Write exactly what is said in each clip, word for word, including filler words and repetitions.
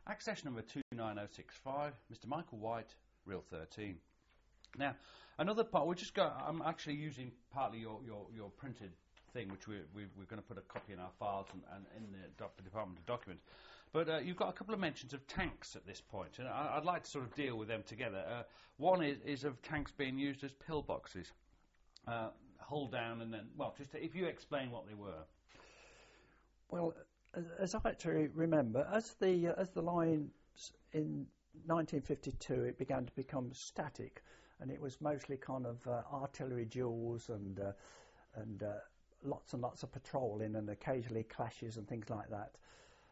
Access number two nine zero six five, Mister Michael White, Real thirteen. Now, another part, we'll just go, I'm actually using partly your, your, your printed thing, which we're, we, we're going to put a copy in our files and, and in the doc, Department of Documents. But uh, you've got a couple of mentions of tanks at this point, and I, I'd like to sort of deal with them together. Uh, one is, is of tanks being used as pillboxes. Uh, hull down and then, well, just to, if you explain what they were. Well, as, as I actually remember, as the uh, as the lines in nineteen fifty-two, it began to become static, and it was mostly kind of uh, artillery duels and uh, and uh, lots and lots of patrolling and occasionally clashes and things like that.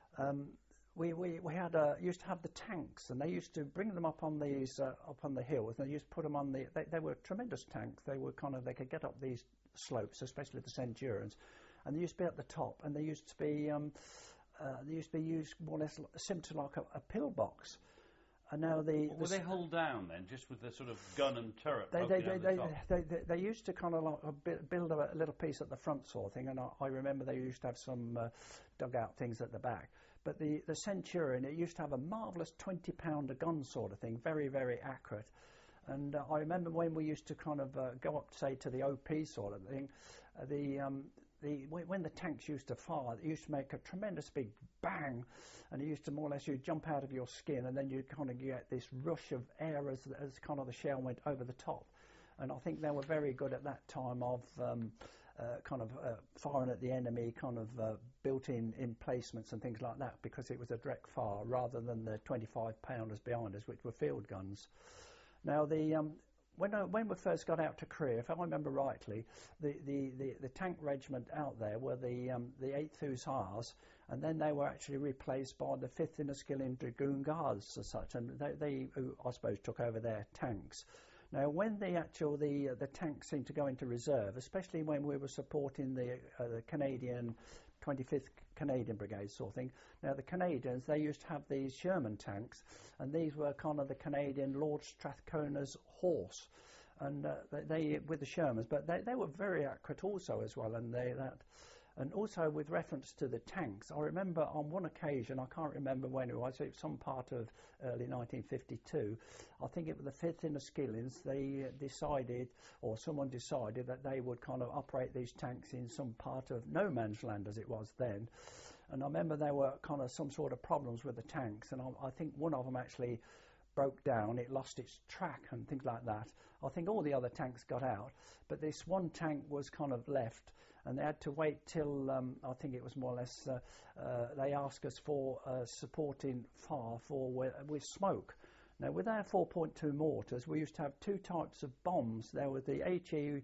Um, we we we had uh, used to have the tanks, and they used to bring them up on these uh, up on the hills, and they used to put them on the. They, they were tremendous tanks. They were kind of they could get up these slopes, especially the Centurions, and they used to be at the top, and they used to be um, uh, they used to be used more or less similar to like a, a pillbox. And now the, Were the they hull down then, just with the sort of gun and turret? They they they, the they, they, they they used to kind of like build a little piece at the front sort of thing, and I, I remember they used to have some uh, dugout things at the back. But the the Centurion, it used to have a marvellous twenty pounder gun sort of thing, very very accurate. And uh, I remember when we used to kind of uh, go up, say, to the O P sort of thing, uh, the um, the when the tanks used to fire, it used to make a tremendous big bang, and it used to more or less you jump out of your skin, and then you kind of get this rush of air as as kind of the shell went over the top. And I think they were very good at that time of um, uh, kind of uh, firing at the enemy, kind of uh, built-in emplacements and things like that, because it was a direct fire rather than the twenty-five pounders behind us, which were field guns. Now, the um, when I, when we first got out to Korea, if I remember rightly, the, the, the, the tank regiment out there were the um, the eighth Hussars, and then they were actually replaced by the fifth Inniskilling Dragoon Guards as such, and they, they I suppose took over their tanks. Now, when the actual the uh, the tanks seemed to go into reserve, especially when we were supporting the, uh, the Canadian twenty-fifth Canadian Brigade sort of thing. Now, the Canadians, they used to have these Sherman tanks, and these were kind of the Canadian Lord Strathcona's horse, and uh, they, they with the Shermans, but they, they were very accurate also as well, and they that. And also with reference to the tanks, I remember on one occasion, I can't remember when it was, it was some part of early nineteen fifty-two, I think it was the fifth Inniskillings, they decided, or someone decided that they would kind of operate these tanks in some part of no man's land as it was then. And I remember there were kind of some sort of problems with the tanks, and I, I think one of them actually broke down, it lost its track and things like that. I think all the other tanks got out, but this one tank was kind of left, and they had to wait till, um, I think it was more or less, uh, uh, they asked us for uh, supporting fire for with, with smoke. Now, with our four point two mortars, we used to have two types of bombs. There were the HE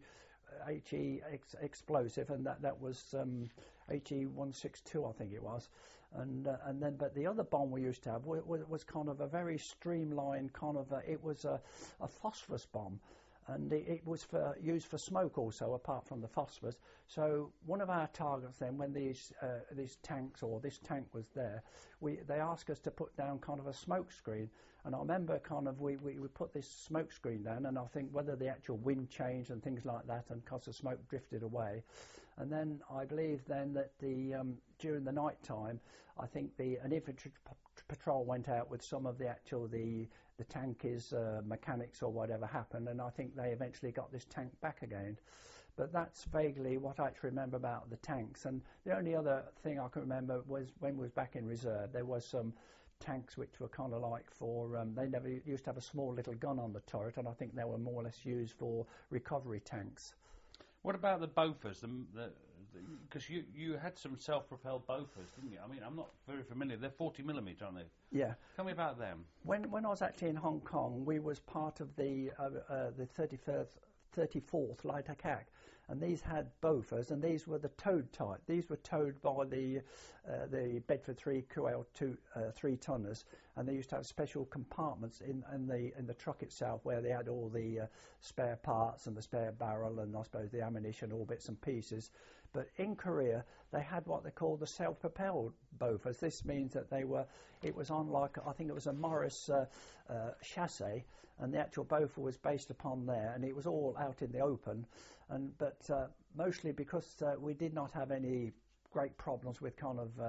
HE ex- explosive, and that that was um, H E one sixty-two, I think it was, and uh, and then but the other bomb we used to have was, was kind of a very streamlined kind of a, it was a, a phosphorus bomb, and it, it was for used for smoke also, apart from the phosphorus. So one of our targets then, when these uh, these tanks or this tank was there, we they asked us to put down kind of a smoke screen, and I remember kind of we, we, we put this smoke screen down, and I think whether the actual wind changed and things like that, and because the smoke drifted away, and then I believe then that the um, during the night time, I think the an infantry p- patrol went out with some of the actual the the tankies uh, mechanics or whatever happened, and I think they eventually got this tank back again. But that's vaguely what I actually remember about the tanks. And the only other thing I can remember was when we was back in reserve, there was some tanks which were kind of like for, um, they never used to have a small little gun on the turret, and I think they were more or less used for recovery tanks. What about the Bofors? Because you, you had some self-propelled Bofors, didn't you? I mean, I'm not very familiar. They're forty millimetre, aren't they? Yeah. Tell me about them. When when I was actually in Hong Kong, we was part of the uh, uh, the thirty-first, thirty-fourth Light Attack, and these had Bofors, and these were the towed type. These were towed by the uh, the Bedford three Q L two uh, three tonners, and they used to have special compartments in, in the in the truck itself where they had all the uh, spare parts and the spare barrel and I suppose the ammunition, all bits and pieces. But in Korea, they had what they call the self-propelled Bofors. This means that they were, it was on like, I think it was a Morris uh, uh, chassis, and the actual Bofors was based upon there, and it was all out in the open. And but uh, mostly because uh, we did not have any great problems with kind of uh,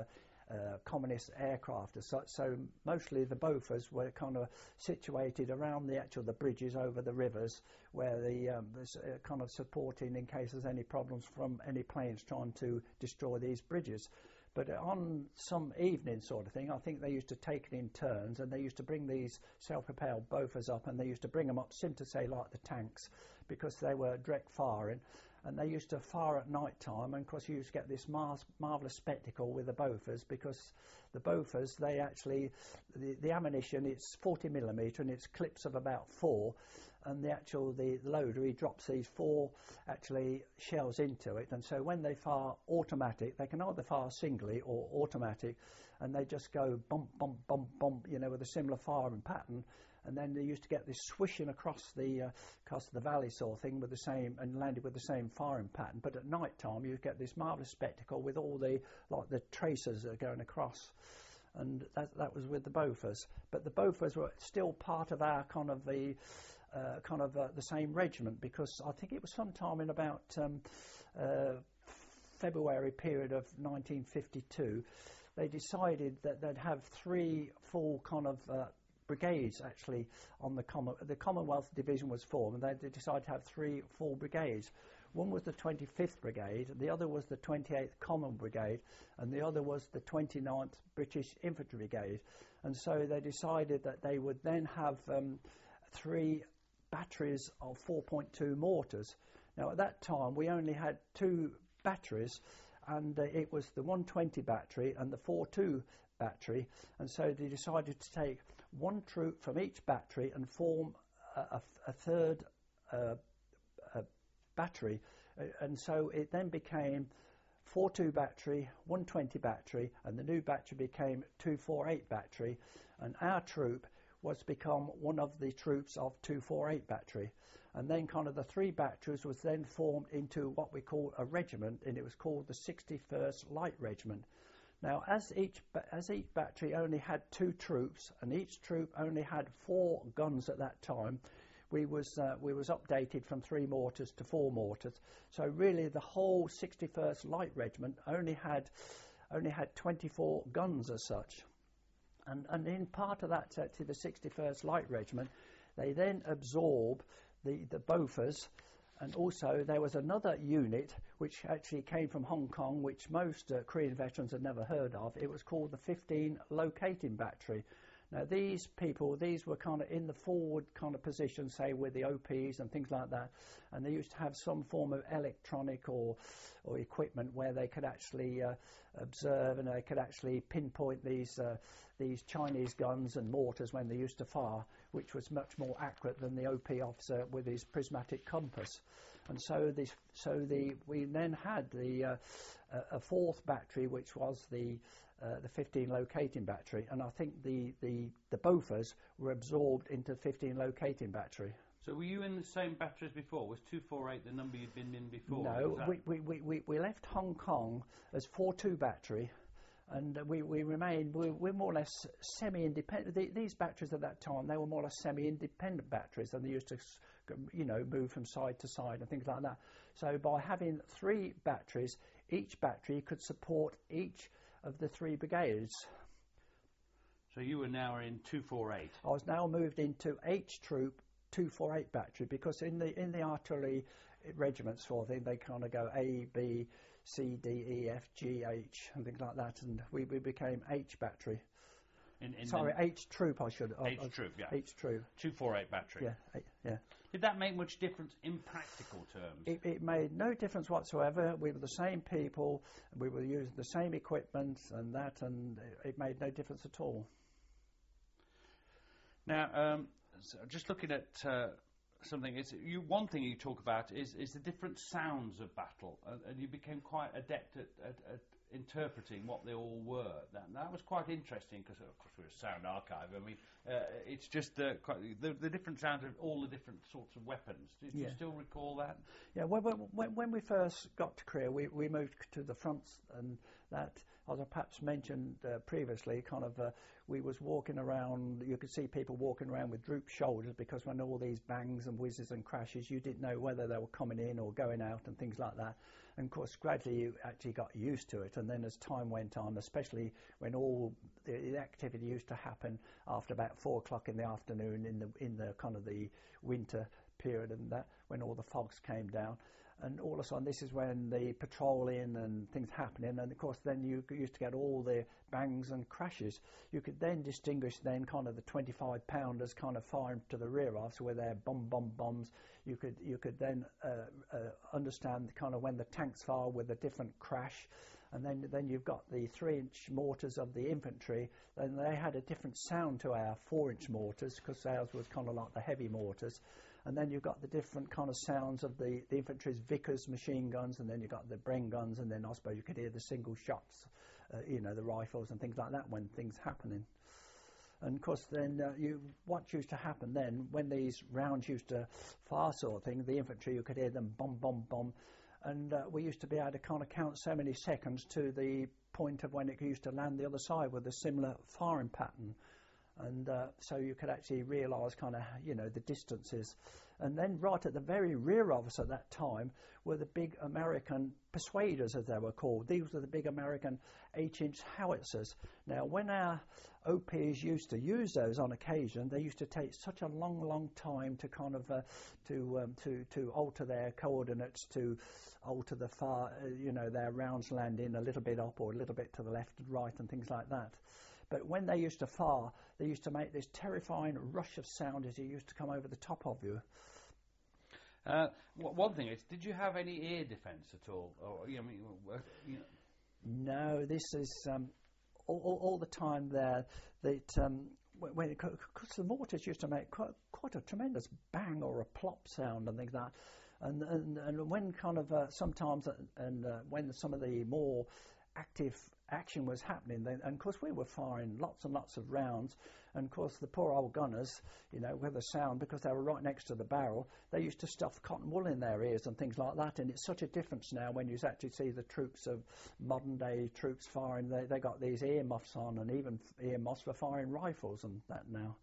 uh, communist aircraft as such. So mostly the Bofors were kind of situated around the actual the bridges over the rivers, where the um, there's uh, kind of supporting in case there's any problems from any planes trying to destroy these bridges. But on some evening sort of thing, I think they used to take it in turns, and they used to bring these self-propelled Bofors up, and they used to bring them up, sim to say, like the tanks, because they were direct firing, and they used to fire at night time, and of course you used to get this mar- marvellous spectacle with the Bofors, because the Bofors, they actually, the, the ammunition, it's forty millimetre, and it's clips of about four, and the actual, the loader, he drops these four actually shells into it, and so when they fire automatic, they can either fire singly or automatic, and they just go bump, bump, bump, bump, you know, with a similar firing pattern, and then they used to get this swishing across the uh, across the valley sort of thing with the same, and landed with the same firing pattern, but at night time you get this marvellous spectacle with all the, like the tracers that are going across. And that, that was with the Bofors. But the Bofors were still part of our kind of the uh, kind of uh, the same regiment, because I think it was sometime in about um, uh, February period of nineteen fifty-two, they decided that they'd have three full kind of uh, brigades actually on the Common the Commonwealth Division was formed, and they decided to have three full brigades. One was the twenty-fifth Brigade, the other was the twenty-eighth Common Brigade, and the other was the twenty-ninth British Infantry Brigade. And so they decided that they would then have um, three batteries of four point two mortars. Now at that time we only had two batteries, and uh, it was the one twenty battery and the four two battery, and so they decided to take one troop from each battery and form a, a, a third uh, a battery, uh, and so it then became four two battery, one twenty battery, and the new battery became two forty-eight battery, and our troop was become one of the troops of two forty-eight battery, and then kind of the three batteries was then formed into what we call a regiment, and it was called the sixty-first Light Regiment. Now, as each as each battery only had two troops, and each troop only had four guns at that time, we was uh, we was updated from three mortars to four mortars. So really, the whole sixty-first Light Regiment only had only had twenty-four guns as such. And and in part of that, uh, to the sixty-first Light Regiment, they then absorb the the Bofors. And also there was another unit which actually came from Hong Kong, which most uh, Korean veterans had never heard of. It was called the fifteen Locating Battery. Now these people, these were kind of in the forward kind of position, say with the O Ps and things like that, and they used to have some form of electronic or or equipment where they could actually uh, observe, and they could actually pinpoint these uh, these Chinese guns and mortars when they used to fire, which was much more accurate than the O P officer with his prismatic compass. And so this, so the we then had the uh, a fourth battery, which was the uh, the fifteen Locating Battery, and I think the the the Bofors were absorbed into fifteen Locating Battery. So were you in the same battery as before? Was two forty-eight the number you'd been in before? No, we, we, we, we, we left Hong Kong as four two battery, and we, we remained, we, we're more or less semi-independent. The, these batteries at that time, they were more or less semi-independent batteries, and they used to, you know, move from side to side and things like that. So by having three batteries, each battery could support each of the three brigades. So you were now in two forty-eight? I was now moved into H Troop two forty-eight battery, because in the in the artillery regiments sort of thing, they kind of go A, B, C, D, E, F, G, H and things like that, and we, we became H battery. In, in Sorry, H Troop I should. H I, Troop, yeah. H Troop. two forty-eight battery. Yeah, yeah. Did that make much difference in practical terms? It, it made no difference whatsoever. We were the same people, we were using the same equipment and that, and it made no difference at all. Now, um, so just looking at uh, something, it's, you, one thing you talk about is, is the different sounds of battle, and, and you became quite adept at, at, at interpreting what they all were. That, that was quite interesting, because of course we're a sound archive. I mean, uh, it's just uh, quite the, the different sounds of all the different sorts of weapons. Do, do yeah. you still recall that? Yeah, when, when, when we first got to Korea, we, we moved to the fronts, and that, as I perhaps mentioned uh, previously, kind of uh, we was walking around, you could see people walking around with drooped shoulders because when all these bangs and whizzes and crashes, you didn't know whether they were coming in or going out and things like that. And of course, gradually you actually got used to it. And then as time went on, especially when all the, the activity used to happen after about four o'clock in the afternoon in the in the kind of the winter period, and that when all the fogs came down. And all of a sudden, this is when the patrolling and things happening, and of course, then you used to get all the bangs and crashes. You could then distinguish then kind of the twenty-five pounders kind of firing to the rear of, so where they're bomb, bomb, bombs. You could you could then uh, uh, understand kind of when the tanks fire with a different crash, and then then you've got the three-inch mortars of the infantry. Then they had a different sound to our four-inch mortars because ours was kind of like the heavy mortars. And then you've got the different kind of sounds of the, the infantry's Vickers machine guns, and then you've got the Bren guns, and then I suppose you could hear the single shots, uh, you know, the rifles and things like that when things happening. And of course, then uh, you what used to happen then when these rounds used to fire, sort of thing, the infantry, you could hear them bomb, bomb, bomb, and uh, we used to be able to kind of count so many seconds to the point of when it used to land the other side with a similar firing pattern. And uh, so you could actually realise kind of, you know, the distances. And then right at the very rear of us at that time were the big American Persuaders, as they were called. These were the big American eight-inch howitzers. Now, when our O Ps used to use those on occasion, they used to take such a long, long time to kind of uh, to um, to to alter their coordinates, to alter the far, uh, you know, their rounds landing a little bit up or a little bit to the left and right and things like that. But when they used to fire, they used to make this terrifying rush of sound as it used to come over the top of you. Uh, w- one thing is, did you have any air defence at all? Or, you know, I mean, uh, you know. No, this is um, all, all, all the time there. That um, when because the mortars used to make quite, quite a tremendous bang or a plop sound and things like that. And and, and when kind of uh, sometimes uh, and uh, when some of the more active action was happening then, and of course we were firing lots and lots of rounds, and of course the poor old gunners, you know, with the sound, because they were right next to the barrel, they used to stuff cotton wool in their ears and things like that. And it's such a difference now when you actually see the troops of modern day troops firing. They they got these ear muffs on, and even ear muffs for firing rifles and that now.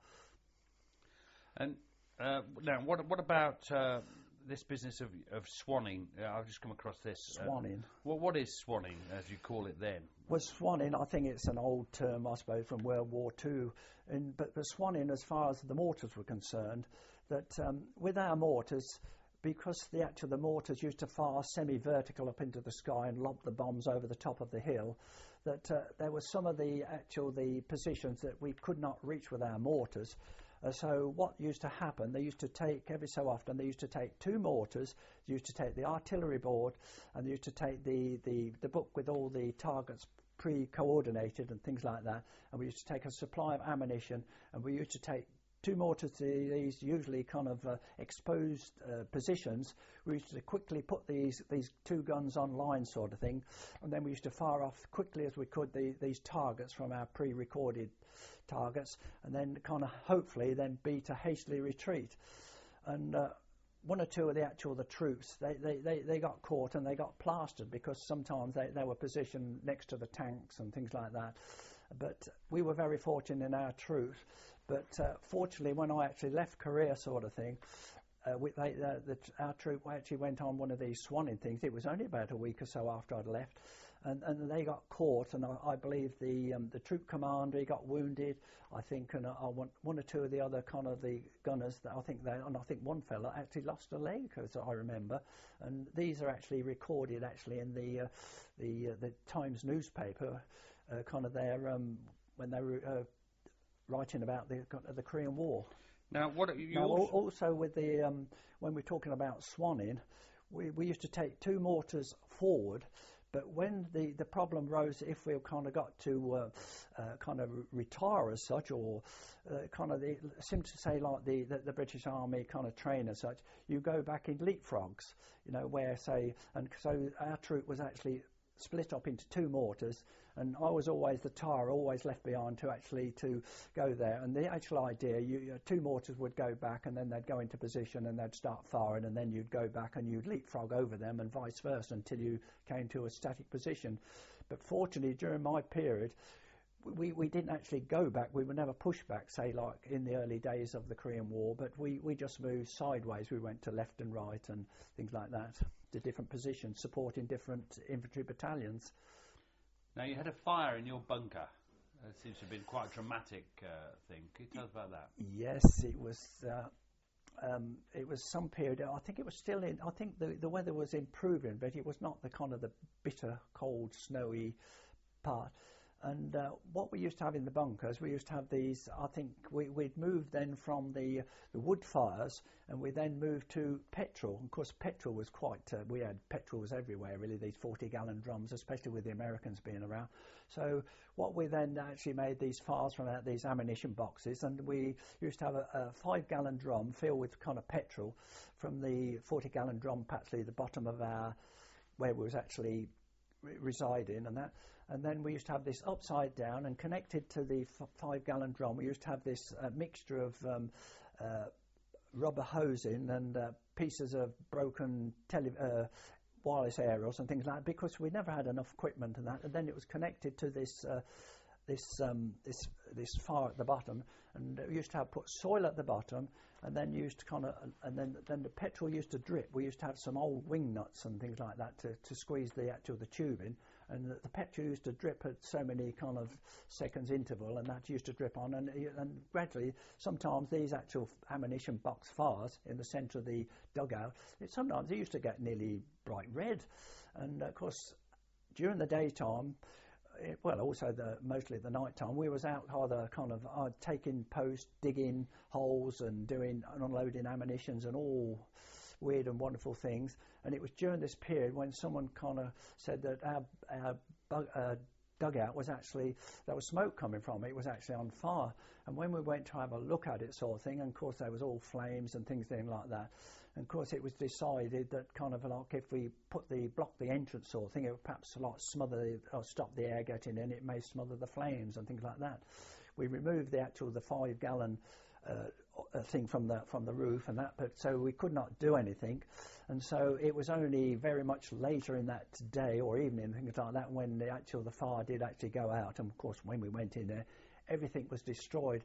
And uh, now what what about uh, this business of, of swanning? Uh, I've just come across this. Swanning. Uh, what what is swanning, as you call it then? Well, swanning, I think it's an old term, I suppose, from World War Two. And, but, but swanning, as far as the mortars were concerned, that um, with our mortars, because the actual the mortars used to fire semi-vertical up into the sky and lob the bombs over the top of the hill, that uh, there were some of the actual the positions that we could not reach with our mortars. Uh, so what used to happen, they used to take, every so often, they used to take two mortars, they used to take the artillery board, and they used to take the, the, the book with all the targets pre-coordinated and things like that, and we used to take a supply of ammunition, and we used to take two mortars to these usually kind of uh, exposed uh, positions. We used to quickly put these these two guns on line, sort of thing, and then we used to fire off quickly as we could the, these targets from our pre-recorded targets, and then kind of hopefully then beat a hastily retreat. And uh, one or two of the actual the troops, they, they, they, they got caught and they got plastered because sometimes they, they were positioned next to the tanks and things like that. But we were very fortunate in our troops. But uh, fortunately, when I actually left Korea, sort of thing, uh, we, they, uh, the, our troop actually went on one of these swanning things. It was only about a week or so after I'd left, and, and they got caught. And I, I believe the um, the troop commander, he got wounded, I think, and I, I want one or two of the other kind of the gunners that I think they, and I think one fella actually lost a leg, as I remember. And these are actually recorded actually in the uh, the uh, the Times newspaper, uh, kind of their um, when they were. Uh, writing about the the Korean War. Now, what you now, also, also with the um, when we're talking about swanning, we, we used to take two mortars forward, but when the, the problem rose, if we kind of got to uh, uh, kind of retire as such, or uh, kind of the seem to say like the, the the British Army kind of train as such, you go back in leapfrogs, you know, where say, and so our troop was actually split up into two mortars, and I was always the tyre always left behind to actually to go there. And the actual idea, you, you, two mortars would go back, and then they'd go into position, and they'd start firing, and then you'd go back and you'd leapfrog over them, and vice versa until you came to a static position. But fortunately, during my period, we, we didn't actually go back. We would never push back, say, like in the early days of the Korean War, but we, we just moved sideways. We went to left and right and things like that, to different positions, supporting different infantry battalions. Now, you had a fire in your bunker. It seems to have been quite a dramatic uh, thing. Can you tell us about that? Yes, it was. Uh, um, it was some period. I think it was still in. I think the the weather was improving, but it was not the kind of the bitter, cold, snowy part. And uh, what we used to have in the bunkers, we used to have these, I think we, we'd moved then from the, the wood fires, and we then moved to petrol. Of course, petrol was quite, uh, we had petrols everywhere really, these forty gallon drums, especially with the Americans being around. So what we then actually made these fires from out these ammunition boxes, and we used to have a, a five gallon drum filled with kind of petrol from the forty gallon drum, actually the bottom of our, where we was actually re- residing and that. And then we used to have this upside down, and connected to the f- five gallon drum, we used to have this uh, mixture of um, uh, rubber hosing and uh, pieces of broken tele- uh, wireless aerials and things like that, because we never had enough equipment and that. And then it was connected to this uh, this um, this this fire at the bottom, and we used to have put soil at the bottom, and then used to kind of, and then then the petrol used to drip. We used to have some old wing nuts and things like that to, to squeeze the actual the tubing. And the, the petrol used to drip at so many kind of seconds interval, and that used to drip on. And, and gradually, sometimes these actual ammunition box fires in the centre of the dugout, it, sometimes they used to get nearly bright red. And of course, during the daytime, it, well, also the mostly the night time, we was out either kind of uh, taking post, digging holes, and doing and unloading ammunitions and all weird and wonderful things. And it was during this period when someone kind of said that our, our bug, uh, dugout was actually, there was smoke coming from it, it was actually on fire. And when we went to have a look at it, sort of thing, and of course there was all flames and things then like that. And of course it was decided that kind of like if we put the block the entrance sort of thing, it would perhaps like smother the, or stop the air getting in, it may smother the flames and things like that. We removed the actual, the five gallon uh, a thing from the from the roof and that, but so we could not do anything. And so it was only very much later in that day or evening, things like that, when the actual the fire did actually go out. And of course, when we went in there, everything was destroyed.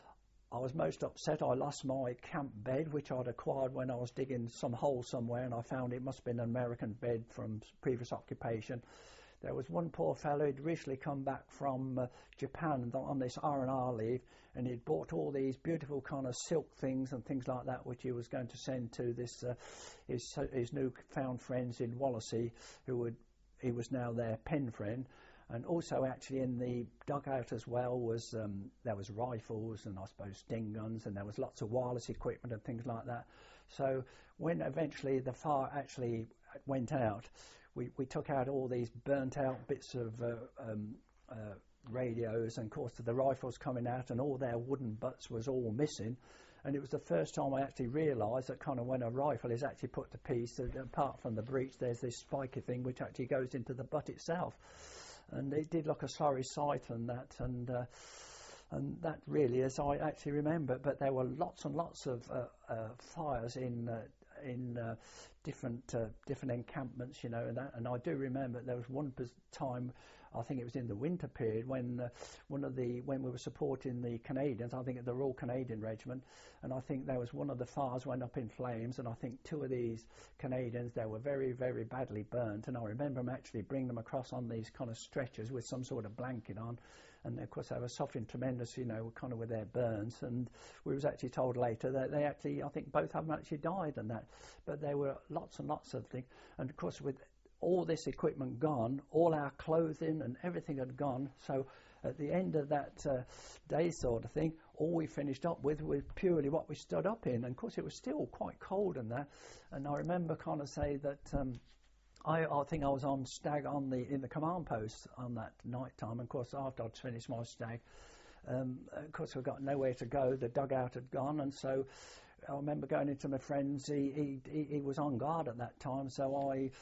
I was most upset. I lost my camp bed, which I'd acquired when I was digging some hole somewhere, and I found it must have been an American bed from previous occupation. There was one poor fellow who'd recently come back from uh, Japan on this R and R leave, and he'd bought all these beautiful kind of silk things and things like that, which he was going to send to this uh, his his new-found friends in Wallasey, who would he was now their pen friend. And also, actually, in the dugout as well was um, there was rifles and I suppose sting guns, and there was lots of wireless equipment and things like that. So when eventually the fire actually went out, we, we took out all these burnt out bits of uh, um, uh, radios, and of course the rifles coming out, and all their wooden butts was all missing. And it was the first time I actually realised that kind of when a rifle is actually put to piece, that apart from the breech, there's this spiky thing which actually goes into the butt itself. And it did look a sorry sight and that, and uh, and that really, as I actually remember, but there were lots and lots of uh, uh, fires in uh, in uh, different uh, different encampments, you know, and that. And I do remember there was one time, I think it was in the winter period, when uh, one of the when we were supporting the Canadians, I think the Royal Canadian Regiment, and I think there was one of the fires went up in flames, and I think two of these Canadians, they were very, very badly burnt, and I remember them actually bringing them across on these kind of stretchers with some sort of blanket on, and of course they were suffering tremendous, you know, kind of with their burns, and we was actually told later that they actually, I think both of them actually died and that, but there were lots and lots of things, and of course with all this equipment gone, all our clothing and everything had gone. So at the end of that uh, day sort of thing, all we finished up with was purely what we stood up in. And of course it was still quite cold in there. And I remember kind of say that um, I, I think I was on stag on the in the command post on that night time. And of course after I'd finished my stag, um, of course we got nowhere to go. The dugout had gone, and so I remember going into my friend's. He, he, he was on guard at that time, so I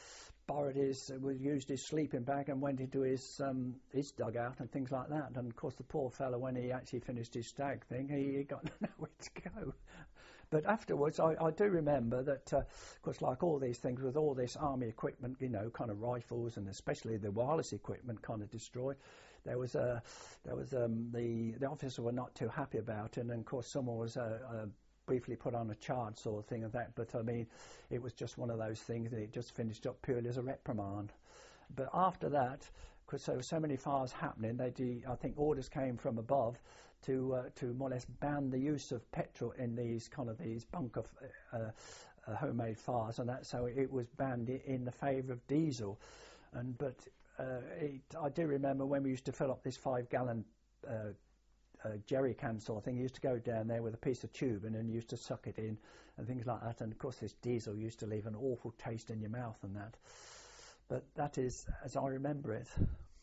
borrowed his, uh, used his sleeping bag and went into his um, his dugout and things like that. And of course, the poor fellow, when he actually finished his stag thing, he, he got nowhere to go. But afterwards, I, I do remember that, uh, of course, like all these things, with all this army equipment, you know, kind of rifles and especially the wireless equipment kind of destroyed. There was a, there was um, the the officers were not too happy about it, and of course, someone was uh, uh, briefly put on a charge sort of thing of that. But I mean, it was just one of those things that it just finished up purely as a reprimand. But after that, because there were so many fires happening, they do, I think orders came from above to uh, to more or less ban the use of petrol in these kind of these bunker uh, uh, homemade fires and that. So it was banned in the favour of diesel. And but uh, it, I do remember when we used to fill up this five gallon uh, uh, jerry can sort of thing. You used to go down there with a piece of tube and then you used to suck it in and things like that. And of course this diesel used to leave an awful taste in your mouth and that. But that is as I remember it.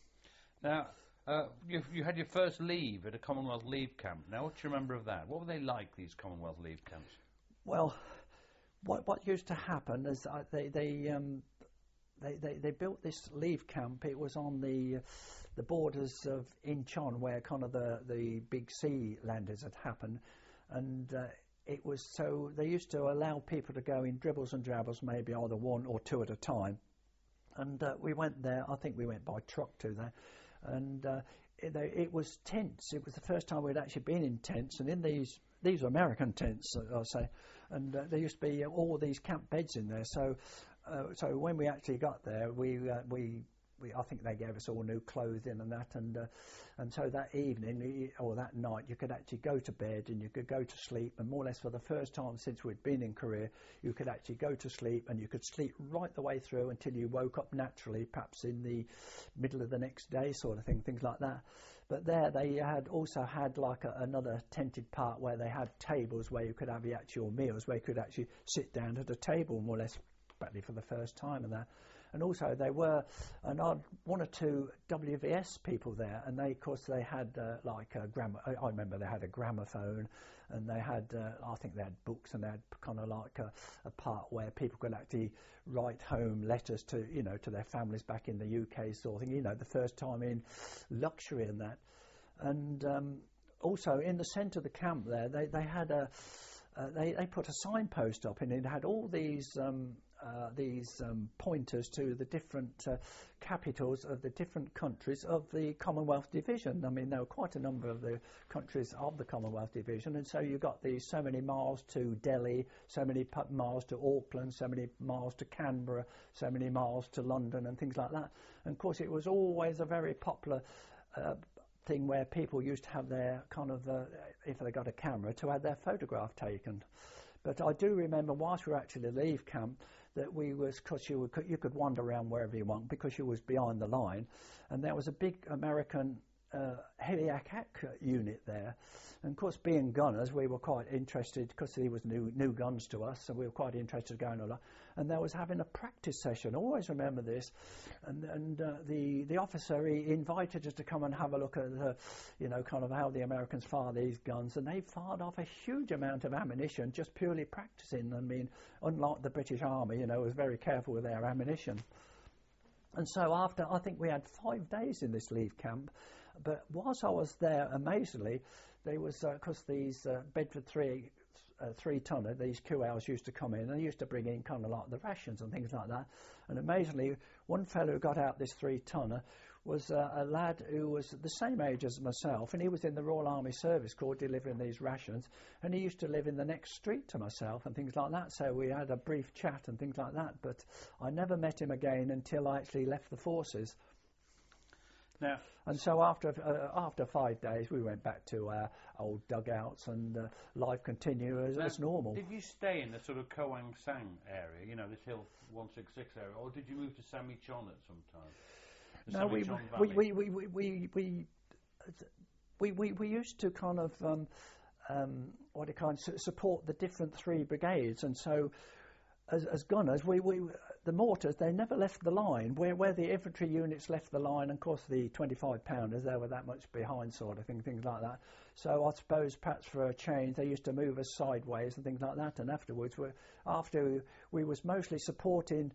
Now. Uh, you, you had your first leave at a Commonwealth leave camp. Now, what do you remember of that? What were they like, these Commonwealth leave camps? Well, what what used to happen is uh, they they, um, they they they built this leave camp. It was on the the borders of Incheon, where kind of the the big sea landings had happened, and uh, it was so they used to allow people to go in dribbles and drabbles, maybe either one or two at a time, and uh, we went there. I think we went by truck to there. And uh, it, it was tents. It was the first time we'd actually been in tents, and in these these were American tents, I'll say. And uh, there used to be uh, all these camp beds in there. So, uh, so when we actually got there, we uh, we we I think they gave us all new clothing and that, and uh, and so that evening or that night, you could actually go to bed and you could go to sleep. And more or less for the first time since we'd been in Korea, you could actually go to sleep and you could sleep right the way through until you woke up naturally, perhaps in the middle of the next day, sort of thing, things like that. But there they had also had like a, another tented part where they had tables where you could have the actual meals, where you could actually sit down at a table more or less, practically for the first time and that. And also there were an odd one or two W V S people there, and they, of course, they had uh, like a grammar. I, I remember they had a gramophone, and they had, uh, I think they had books, and they had kind of like a, a part where people could actually write home letters to, you know, to their families back in the U K, sort of thing. You know, the first time in luxury and that. And um, also in the centre of the camp there, they they had a. Uh, they, they put a signpost up, and it had all these um, uh, these um, pointers to the different uh, capitals of the different countries of the Commonwealth Division. I mean, there were quite a number of the countries of the Commonwealth Division, and so you got these so many miles to Delhi, so many p- miles to Auckland, so many miles to Canberra, so many miles to London, and things like that. And of course, it was always a very popular Uh, thing where people used to have their kind of, uh, if they got a camera, to have their photograph taken. But I do remember whilst we were actually at the leave camp that we was, because you, would, you could wander around wherever you want because you was behind the line, and there was a big American uh, heavy attack unit there. And of course, being gunners, we were quite interested because there was new new guns to us, so we were quite interested going along. And there was having a practice session. I always remember this. And and uh, the the officer, he invited us to come and have a look at the, you know, kind of how the Americans fire these guns. And they fired off a huge amount of ammunition just purely practicing. I mean, unlike the British Army, you know, was very careful with their ammunition. And so after, I think we had five days in this leave camp. But whilst I was there, amazingly, there was, because uh, these uh, Bedford three, uh, three tonner, these Q Ls used to come in, and they used to bring in kind of like the rations and things like that. And amazingly, one fellow who got out this three tonner was uh, a lad who was the same age as myself, and he was in the Royal Army Service Corps delivering these rations, and he used to live in the next street to myself and things like that. So we had a brief chat and things like that, but I never met him again until I actually left the forces. Now, and so after uh, after five days, we went back to our old dugouts, and uh, life continued as, now, as normal. Did you stay in the sort of Koang Sang area, you know, this Hill one sixty-six area, or did you move to Samichon at some time? The no, we we, we, we, we, we, we, we, we, we used to kind of, um, um, what do you call it, support the different three brigades, and so as, as gunners, we, we the mortars, they never left the line. Where where the infantry units left the line, and of course the twenty-five pounders, they were that much behind, sort of thing, things like that. So I suppose perhaps for a change, they used to move us sideways and things like that. And afterwards, we after we was mostly supporting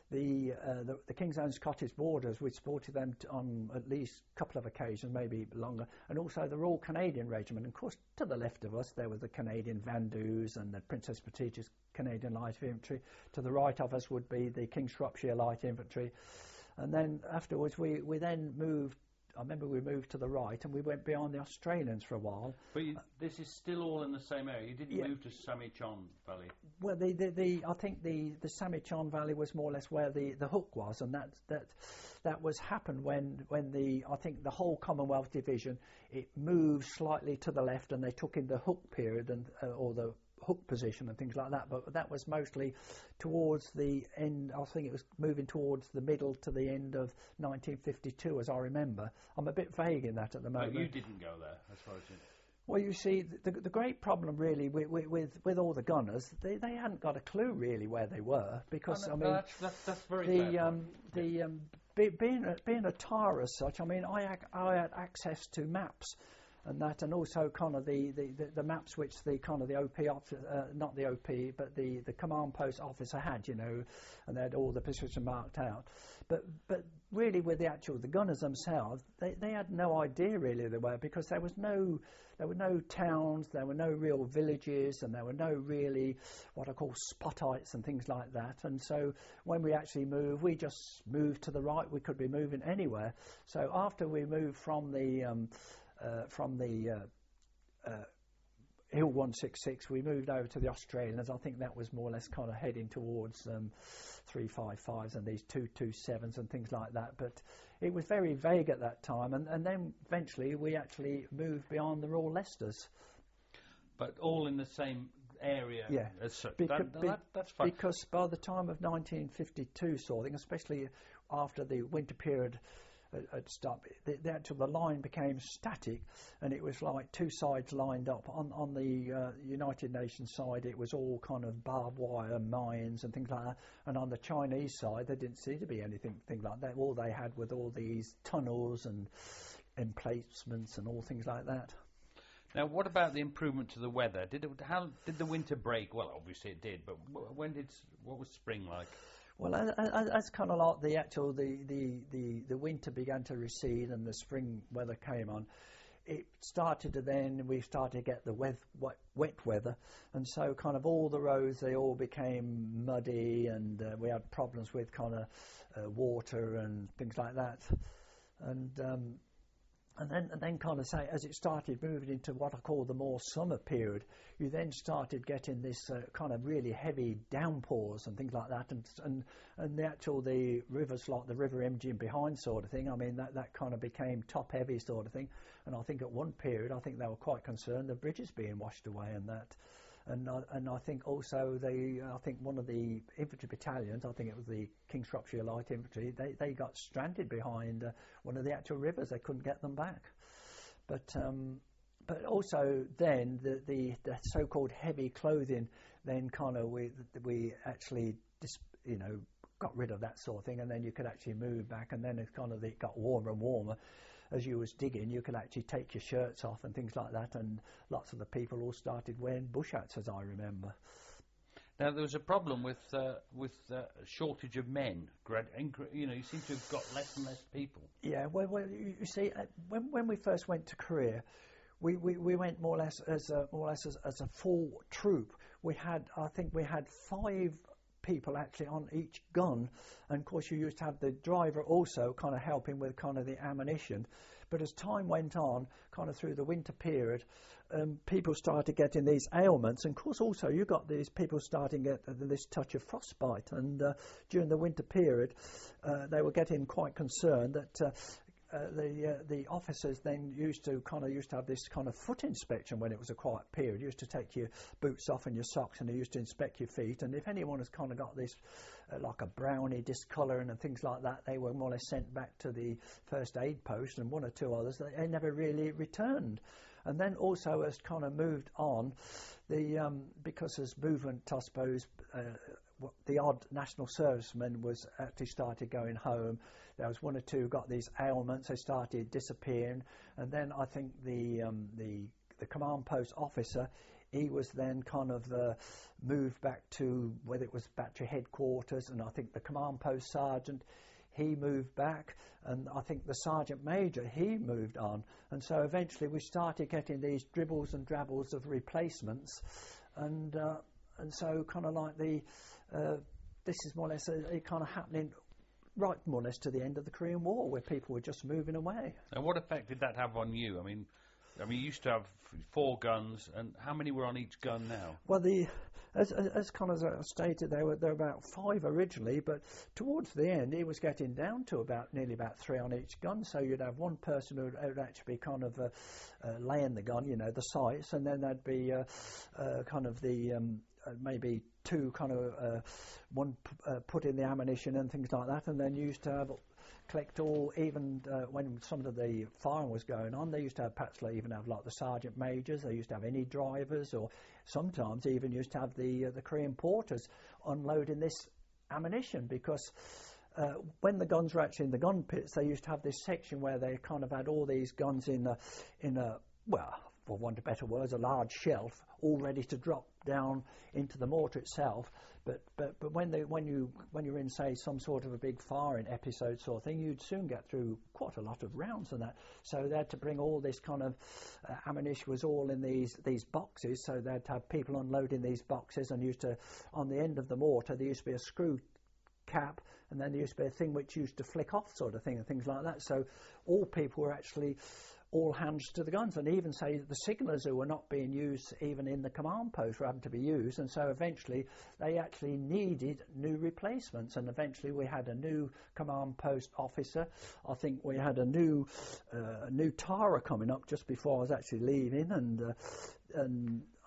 the, uh, the the King's Own Scottish Borders, we supported them t- on at least a couple of occasions, maybe longer, and also the Royal Canadian Regiment. And of course, to the left of us, there was the Canadian Vandoos and the Princess Prestigious Canadian Light Infantry. To the right of us would be the King's Shropshire Light Infantry. And then afterwards, we, we then moved, I remember we moved to the right and we went beyond the Australians for a while. But you, this is still all in the same area. You didn't Yeah. move to Samichon Valley. Well, the, the, the I think the, the Samichon Valley was more or less where the, the hook was, and that that that was happened when when the I think the whole Commonwealth Division, it moved slightly to the left, and they took in the hook period and uh, or the hook position and things like that. But that was mostly towards the end. I think it was moving towards the middle to the end of nineteen fifty-two, as I remember. I'm a bit vague in that at the moment. But you didn't go there, as far as you. Well, you see, the, the great problem really with, with with all the gunners, they, they hadn't got a clue really where they were, because Oh, I no, mean, that's, that's, that's very the fair um, point. the um, be, being a, being a tire as such, I mean, I ac- I had access to maps and that, and also kind of the, the, the, the maps which the kind of the O P officer, uh, not the O P, but the, the command post officer had, you know, and they had all the positions marked out. But but really, with the actual the gunners themselves, they, they had no idea really they were, because there was no there were no towns, there were no real villages, and there were no really what I call spotites and things like that. And so when we actually moved, we just moved to the right. We could be moving anywhere. So after we moved from the um, uh, from the uh, uh, Hill one sixty-six, we moved over to the Australians. I think that was more or less kind of heading towards um, three fifty-fives and these two twenty-sevens and things like that. But it was very vague at that time. And, and then eventually we actually moved beyond the Royal Leicesters. But all in the same area Yeah. as such. Beca- that, be- that, that's fine. Because by the time of nineteen fifty-two, sort of thing, especially after the winter period had, had stopped, the, the actual the line became static, and it was like two sides lined up. On on the uh, United Nations side, it was all kind of barbed wire mines and things like that. And on the Chinese side, there didn't seem to be anything thing like that. All they had was all these tunnels and emplacements and all things like that. Now, what about the improvement to the weather? Did it, how did the winter break? Well, obviously it did, but w- when did s- what was spring like? Well, as, as, as kind of like the actual the, the, the, the winter began to recede and the spring weather came on, it started to then we started to get the wet, wet, wet weather, and so kind of all the roads, they all became muddy, and uh, we had problems with kind of uh, water and things like that, and. Um, And then, and then kind of say, as it started moving into what I call the more summer period, you then started getting this uh, kind of really heavy downpours and things like that, and and and the actual the rivers like the River Imgin behind sort of thing. I mean that that kind of became top heavy sort of thing, and I think at one period I think they were quite concerned the bridges being washed away and that. And I, and I think also they, I think one of the infantry battalions, I think it was the King's Shropshire Light Infantry, they, they got stranded behind uh, one of the actual rivers. They couldn't get them back. But um, but also then the, the, the so-called heavy clothing, then kind of we we actually dis, you know got rid of that sort of thing, and then you could actually move back, and then it kind of it got warmer and warmer. As you was digging, you could actually take your shirts off and things like that, and lots of the people all started wearing bush hats, as I remember. Now there was a problem with uh, with uh, shortage of men. Grad- incre- you know, you seem to have got less and less people. Yeah, well, well you, you see, uh, when when we first went to Korea, we, we, we went more or less as a, more or less as, as a full troop. We had, I think, we had five people actually on each gun, and of course you used to have the driver also kind of helping with kind of the ammunition. But as time went on, kind of through the winter period, um, people started getting these ailments, and of course also you got these people starting to get this touch of frostbite, and uh, during the winter period uh, they were getting quite concerned that uh, Uh, the uh, the officers then used to kind of used to have this kind of foot inspection when it was a quiet period. You used to take your boots off and your socks, and they used to inspect your feet. And if anyone has kind of got this uh, like a brownie discolouring and things like that, they were more or less sent back to the first aid post, and one or two others they, they never really returned. And then also as kind of moved on, the um, because as movement, I suppose. Uh, the odd national serviceman was actually started going home. There was one or two who got these ailments. They started disappearing, and then I think the um, the the command post officer, he was then kind of uh, moved back to whether it was battery headquarters, and I think the command post sergeant, he moved back, and I think the sergeant major, he moved on. And so eventually we started getting these dribbles and drabbles of replacements, and uh, and so kind of like the uh, this is more or less a, a kind of happening right more or less to the end of the Korean War, where people were just moving away. And what effect did that have on you? I mean, I mean, you used to have four guns, and how many were on each gun now? Well, the as, as, as kind of I stated, there were there were about five originally, but towards the end, it was getting down to about nearly about three on each gun. So you'd have one person who would, who would actually be kind of uh, uh, laying the gun, you know, the sights, and then there'd be uh, uh, kind of the um, uh, maybe two kind of uh, one p- uh, put in the ammunition and things like that, and then you used to have collect all, even uh, when some of the firing was going on, they used to have perhaps like even have like the sergeant majors, they used to have any drivers, or sometimes even used to have the uh, the Korean porters unloading this ammunition, because uh, when the guns were actually in the gun pits, they used to have this section where they kind of had all these guns in a, in a well, for want of better words, a large shelf, all ready to drop down into the mortar itself. But but but when they when you when you're in, say, some sort of a big firing episode sort of thing, you'd soon get through quite a lot of rounds and that. So they had to bring all this kind of uh, ammunition was all in these these boxes. So they'd have people unloading these boxes, and used to, on the end of the mortar, there used to be a screw cap, and then there used to be a thing which used to flick off, sort of thing, and things like that. So all people were actually all hands to the guns, and even say the signallers who were not being used even in the command post were having to be used, and so eventually they actually needed new replacements, and eventually we had a new command post officer. I think we had a new uh, new Tara coming up just before I was actually leaving, and uh, and